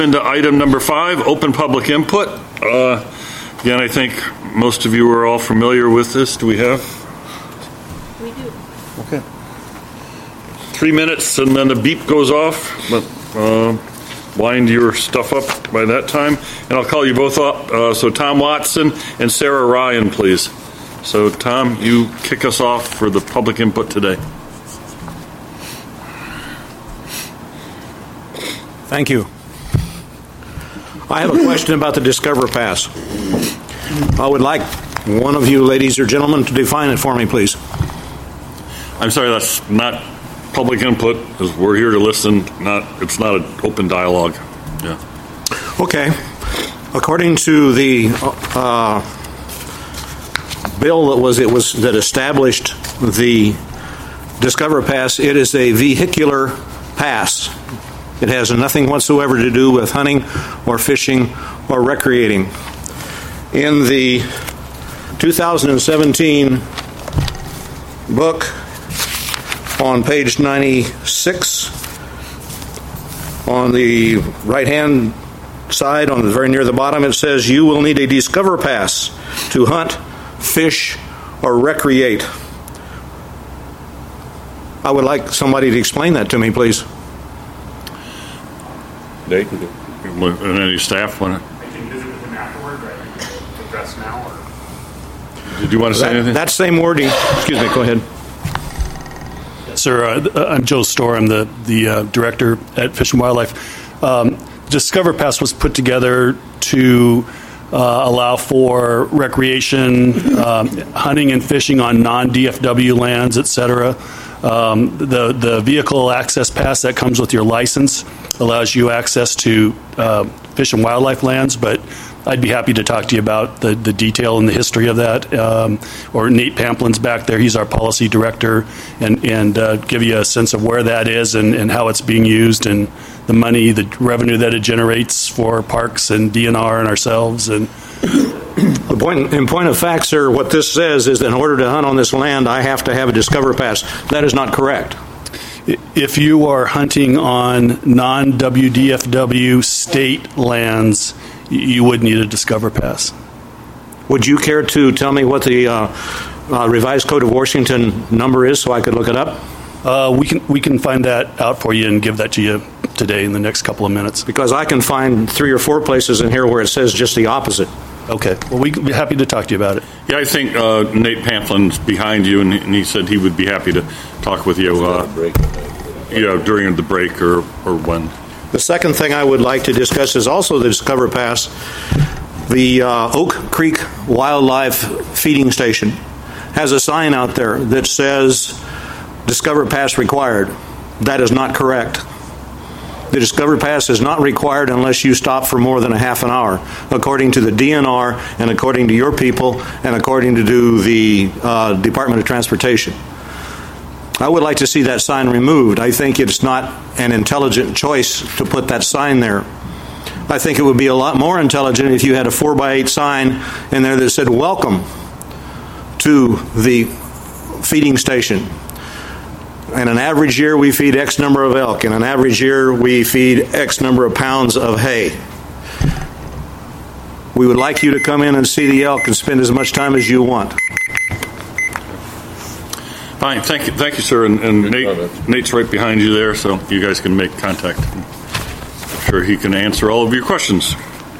Into item number 5, open public input. Again, I think most of you are all familiar with this. Do we have? We do. Okay. 3 minutes and then the beep goes off. But wind your stuff up by that time. And I'll call you both up. So Tom Watson and Sarah Ryan, please. So Tom, you kick us off for the public input today. Thank you. I have a question about the Discover Pass. I would like one of you ladies or gentlemen to define it for me, please. I'm sorry, that's not public input, because we're here to listen. It's not an open dialogue. Yeah. Okay. According to the bill that established the Discover Pass, it is a vehicular pass. It has nothing whatsoever to do with hunting or fishing or recreating. In the 2017 book on page 96, on the right-hand side, on the very near the bottom, it says you will need a Discover Pass to hunt, fish, or recreate. I would like somebody to explain that to me, please. Nate, and any staff want to? I can visit with him afterward, but I can address now. Or? Did you want to say anything? That same wording. Excuse me. Go ahead. Sir, I'm Joe Storr. I'm the director at Fish and Wildlife. Discover Pass was put together to allow for recreation, hunting and fishing on non-DFW lands, etc. The vehicle access pass that comes with your license allows you access to fish and wildlife lands, but I'd be happy to talk to you about the detail and the history of that. Or Nate Pamplin's back there. He's our policy director, and give you a sense of where that is and how it's being used and the money, the revenue that it generates for parks and DNR and ourselves. And in point of fact, sir, what this says is that in order to hunt on this land, I have to have a Discover Pass. That is not correct. If you are hunting on non-WDFW state lands, you would need a Discover Pass. Would you care to tell me what the revised Code of Washington number is so I could look it up? We can find that out for you and give that to you today in the next couple of minutes. Because I can find 3 or 4 places in here where it says just the opposite. Okay. Well, we'd be happy to talk to you about it. Yeah, I think Nate Pamplin's behind you, and he said he would be happy to talk with you during the break or when. The second thing I would like to discuss is also the Discover Pass. The Oak Creek Wildlife Feeding Station has a sign out there that says Discover Pass required. That is not correct. The Discover Pass is not required unless you stop for more than a half an hour, according to the DNR and according to your people and according to the Department of Transportation. I would like to see that sign removed. I think it's not an intelligent choice to put that sign there. I think it would be a lot more intelligent if you had a 4x8 sign in there that said, "Welcome to the feeding station. In an average year, we feed X number of elk. In an average year, we feed X number of pounds of hay. We would like you to come in and see the elk and spend as much time as you want." Fine, thank you, sir. And Nate's right behind you there, so you guys can make contact. I'm sure he can answer all of your questions.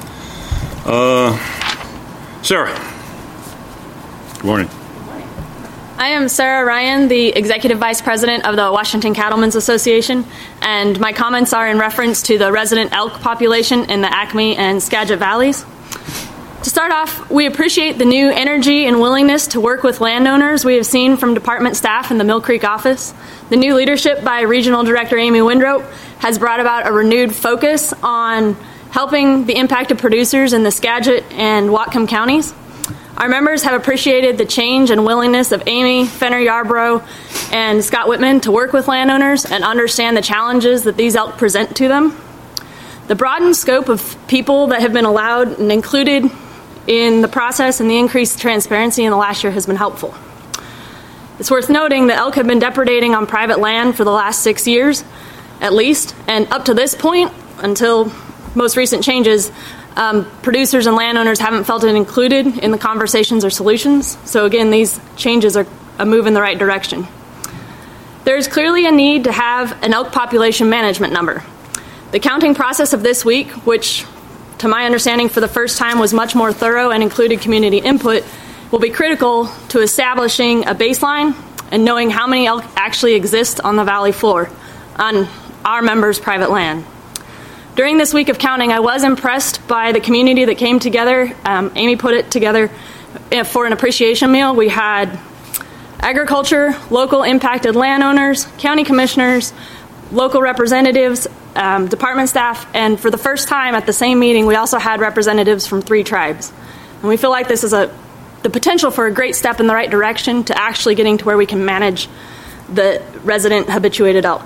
Sarah. Good morning. I am Sarah Ryan, the Executive Vice President of the Washington Cattlemen's Association, and my comments are in reference to the resident elk population in the Acme and Skagit Valleys. To start off, we appreciate the new energy and willingness to work with landowners we have seen from department staff in the Mill Creek office. The new leadership by Regional Director Amy Windrope has brought about a renewed focus on helping the impacted producers in the Skagit and Whatcom counties. Our members have appreciated the change and willingness of Amy, Fenner Yarbrough, and Scott Whitman to work with landowners and understand the challenges that these elk present to them. The broadened scope of people that have been allowed and included in the process and the increased transparency in the last year has been helpful. It's worth noting that elk have been depredating on private land for the last 6 years, at least, and up to this point, until most recent changes, producers and landowners haven't felt it included in the conversations or solutions. So again, these changes are a move in the right direction. There is clearly a need to have an elk population management number. The counting process of this week, which to my understanding for the first time was much more thorough and included community input, will be critical to establishing a baseline and knowing how many elk actually exist on the valley floor on our members' private land. During this week of counting, I was impressed by the community that came together. Amy put it together for an appreciation meal. We had agriculture, local impacted landowners, county commissioners, local representatives, department staff, and for the first time at the same meeting, we also had representatives from 3 tribes. And we feel like this is the potential for a great step in the right direction to actually getting to where we can manage the resident habituated elk.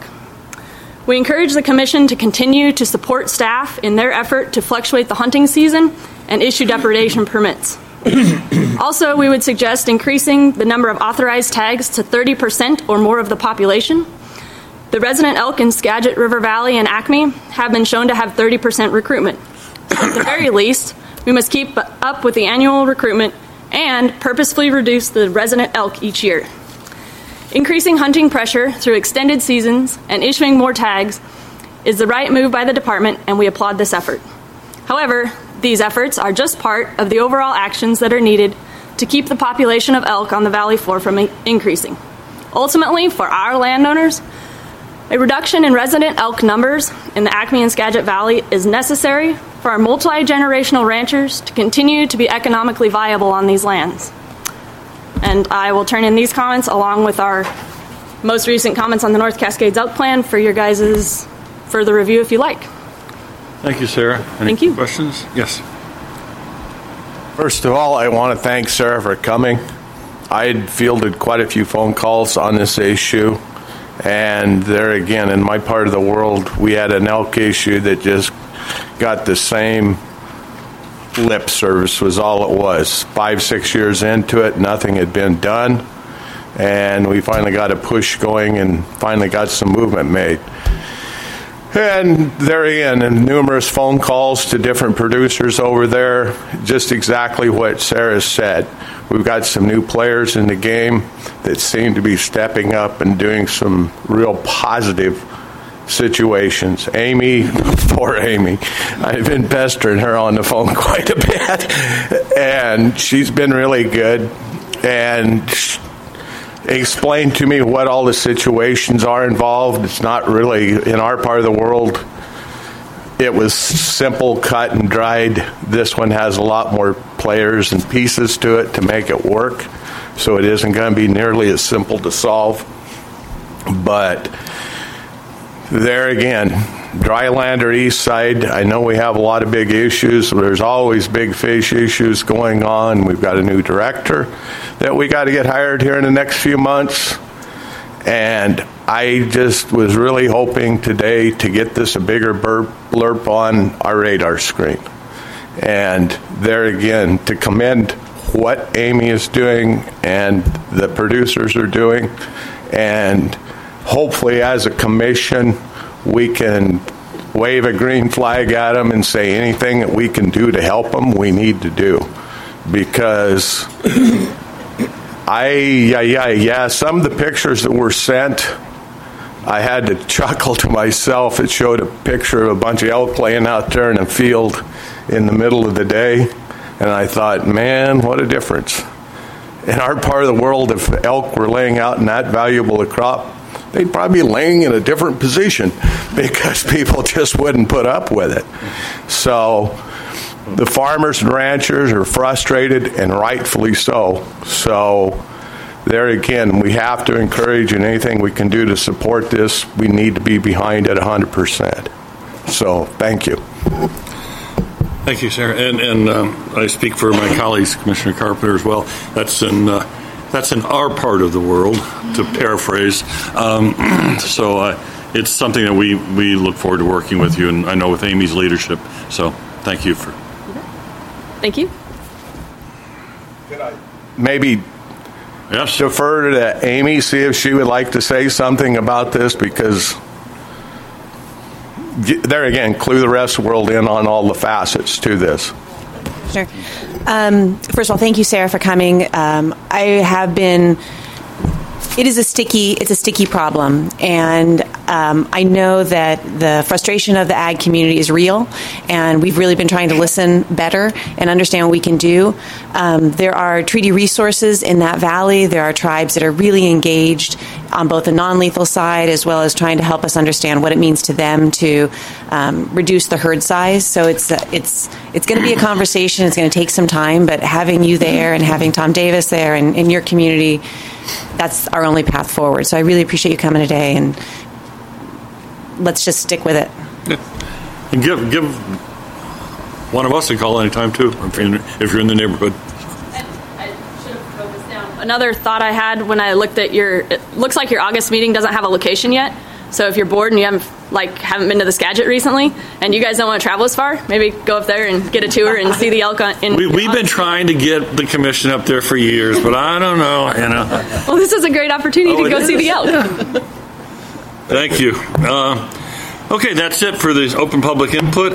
We encourage the Commission to continue to support staff in their effort to fluctuate the hunting season and issue depredation permits. Also, we would suggest increasing the number of authorized tags to 30% or more of the population. The resident elk in Skagit, River Valley, and Acme have been shown to have 30% recruitment. At the very least, we must keep up with the annual recruitment and purposefully reduce the resident elk each year. Increasing hunting pressure through extended seasons and issuing more tags is the right move by the department, and we applaud this effort. However, these efforts are just part of the overall actions that are needed to keep the population of elk on the valley floor from increasing. Ultimately, for our landowners, a reduction in resident elk numbers in the Acme and Skagit Valley is necessary for our multi-generational ranchers to continue to be economically viable on these lands. And I will turn in these comments along with our most recent comments on the North Cascades Elk Plan for your guys' further review if you like. Thank you, Sarah. Thank you. Questions? Yes. First of all, I want to thank Sarah for coming. I had fielded quite a few phone calls on this issue. And there again, in my part of the world, we had an elk issue that just got the same lip service was all it was. 5-6 years into it, nothing had been done. And we finally got a push going and finally got some movement made. And there again, and numerous phone calls to different producers over there, just exactly what Sarah said. We've got some new players in the game that seem to be stepping up and doing some real positive situations. Amy, poor Amy, I've been pestering her on the phone quite a bit, and she's been really good and explained to me what all the situations are involved. It's not really, in our part of the world, it was simple, cut and dried. This one has a lot more players and pieces to it to make it work, so it isn't going to be nearly as simple to solve. But there again, dryland or east side, I know we have a lot of big issues. There's always big fish issues going on. We've got a new director that we got to get hired here in the next few months. And I just was really hoping today to get this a bigger blurb on our radar screen. And there again, to commend what Amy is doing and the producers are doing. And hopefully as a commission, we can wave a green flag at them and say anything that we can do to help them, we need to do. Because some of the pictures that were sent, I had to chuckle to myself. It showed a picture of a bunch of elk laying out there in a field in the middle of the day. And I thought, man, what a difference. In our part of the world, if elk were laying out in that valuable a crop, they'd probably be laying in a different position because people just wouldn't put up with it. So the farmers and ranchers are frustrated, and rightfully so. So there again, we have to encourage, and anything we can do to support this, we need to be behind it 100%. So thank you. Thank you, Sarah. And I speak for my colleagues, Commissioner Carpenter, as well. That's in our part of the world, to paraphrase. So it's something that we look forward to working with you, and I know with Amy's leadership. So thank you for. Thank you. Could I maybe defer to Amy, see if she would like to say something about this, because there again, clue the rest of the world in on all the facets to this. Sure. First of all, thank you, Sarah, for coming. It's a sticky problem, and I know that the frustration of the ag community is real, and we've really been trying to listen better and understand what we can do. There are treaty resources in that valley. There are tribes that are really engaged on both the non-lethal side as well as trying to help us understand what it means to them to reduce the herd size. So it's going to be a conversation. It's going to take some time, but having you there and having Tom Davis there and in your community, that's our only path forward. So I really appreciate you coming today, and let's just stick with it. Yeah. And give one of us a call anytime, too, if you're in the neighborhood. I should have wrote this down. Another thought I had when I looked at it looks like your August meeting doesn't have a location yet. So if you're bored and you haven't been to the Skagit recently, and you guys don't want to travel as far, maybe go up there and get a tour and see the elk. We've been trying to get the commission up there for years, but I don't know. Well, this is a great opportunity to go see the elk. Thank you. Okay, that's it for the open public input.